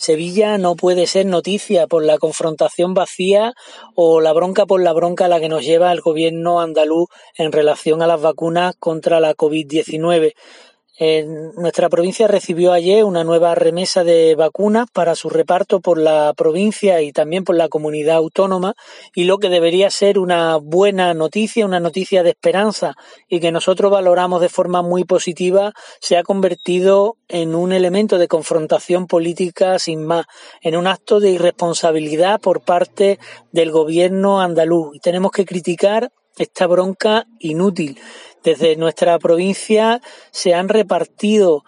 Sevilla no puede ser noticia por la confrontación vacía o la bronca por la bronca a la que nos lleva el gobierno andaluz en relación a las vacunas contra la COVID-19. Nuestra provincia recibió ayer una nueva remesa de vacunas para su reparto por la provincia y también por la comunidad autónoma, y lo que debería ser una buena noticia, una noticia de esperanza y que nosotros valoramos de forma muy positiva, se ha convertido en un elemento de confrontación política sin más, en un acto de irresponsabilidad por parte del gobierno andaluz, y tenemos que criticar esta bronca inútil. Desde nuestra provincia se han repartido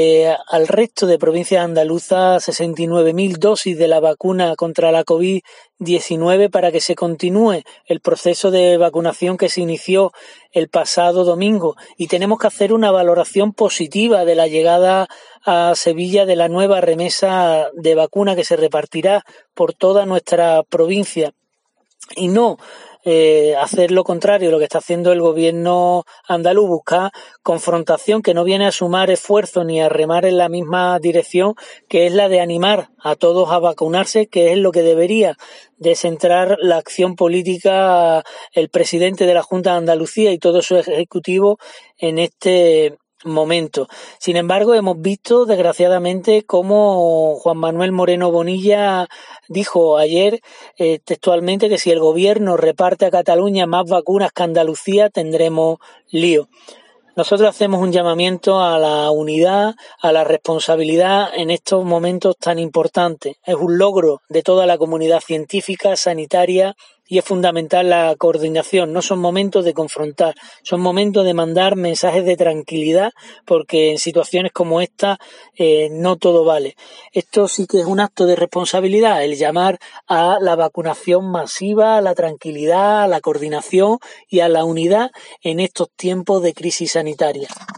al resto de provincias andaluzas 69.000 dosis de la vacuna contra la COVID-19 para que se continúe el proceso de vacunación que se inició el pasado domingo, y tenemos que hacer una valoración positiva de la llegada a Sevilla de la nueva remesa de vacuna que se repartirá por toda nuestra provincia, y no hacer lo contrario, lo que está haciendo el gobierno andaluz, buscar confrontación que no viene a sumar esfuerzos ni a remar en la misma dirección, que es la de animar a todos a vacunarse, que es lo que debería de centrar la acción política el presidente de la Junta de Andalucía y todo su ejecutivo en este momento. Sin embargo, hemos visto desgraciadamente cómo Juan Manuel Moreno Bonilla dijo ayer textualmente que si el gobierno reparte a Cataluña más vacunas que Andalucía tendremos lío. Nosotros hacemos un llamamiento a la unidad, a la responsabilidad en estos momentos tan importantes. Es un logro de toda la comunidad científica, sanitaria, y es fundamental la coordinación. No son momentos de confrontar, son momentos de mandar mensajes de tranquilidad, porque en situaciones como esta no todo vale. Esto sí que es un acto de responsabilidad, el llamar a la vacunación masiva, a la tranquilidad, a la coordinación y a la unidad en estos tiempos de crisis sanitaria.